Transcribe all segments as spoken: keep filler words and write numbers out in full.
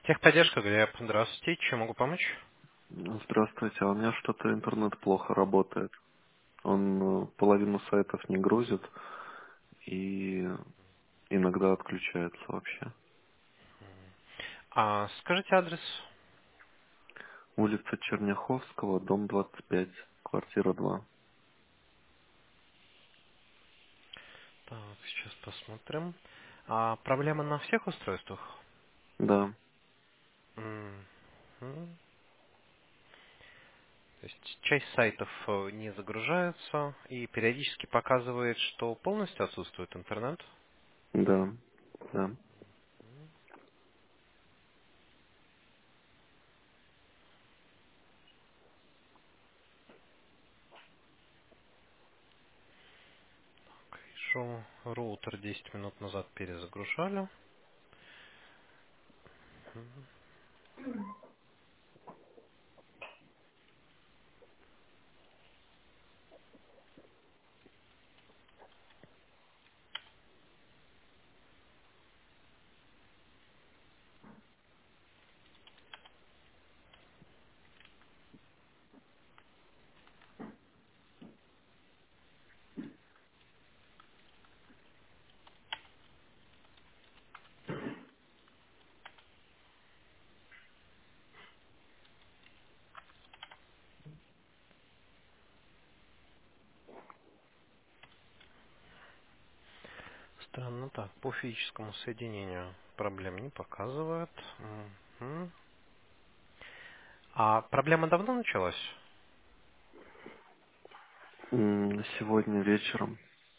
Техподдержка, Глеб. Здравствуйте. Чем могу помочь? Здравствуйте, а у меня что-то интернет плохо работает. Он э, половину сайтов не грузит и иногда отключается вообще. А, скажите адрес. Улица Черняховского, дом двадцать пять, квартира два. Так, сейчас посмотрим. А, проблема на всех устройствах? Да, М, м. То есть часть сайтов э, не загружается и периодически показывает, что полностью отсутствует интернет. да, да. Вижу, роутер десять минут назад перезагружали. Странно так. По физическому соединению проблем не показывает. Мгм. А проблема давно началась? М, Сегодня вечером,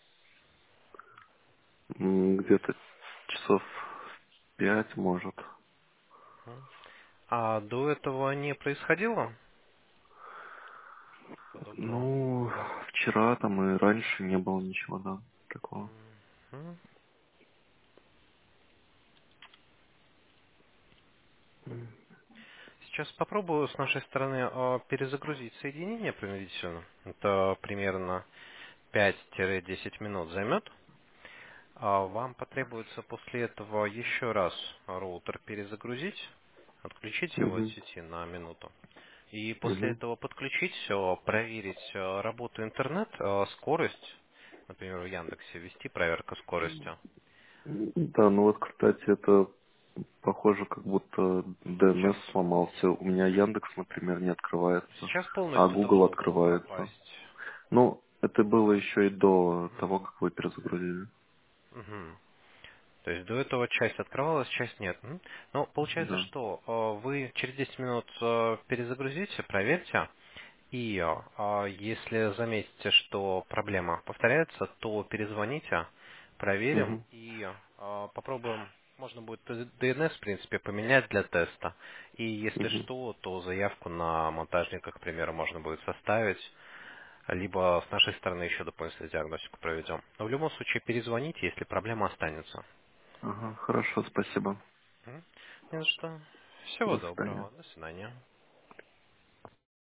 м, где-то часов в пять, может. Мгм. А до этого не происходило подобного? Ну, вчера там и раньше не было ничего, да, такого. Мгм. М, Сейчас попробую с нашей стороны э, перезагрузить соединение принудительно. Это примерно пять-десять минут займет. А Вам потребуется после этого еще раз роутер перезагрузить, отключить его от мгм, сети на минуту. И после мгм. этого подключить, э, проверить э, работу интернет, э, скорость, например, в Яндексе ввести проверка скорости. Да, ну вот, кстати, это похоже, как будто Сейчас, ди эн эс сломался. У меня Яндекс, например, не открывается, сейчас а полностью Google должно было открывается. пропасть. Ну, это было еще и до Мгм. того, как вы перезагрузили. Мгм. То есть до этого часть открывалась, часть нет. М? Ну, получается, Да. что э, вы через десять минут э, перезагрузите, проверьте, и э, если заметите, что проблема повторяется, то перезвоните, проверим Угу. и э, попробуем, можно будет ди эн эс, в принципе, поменять для теста. И если Угу. что, то заявку на монтажника, к примеру, можно будет составить, либо с нашей стороны еще дополнительную диагностику проведем. Но в любом случае перезвоните, если проблема останется. Ага, хорошо, спасибо. М? Не за что. Всего До свидания. доброго. До свидания.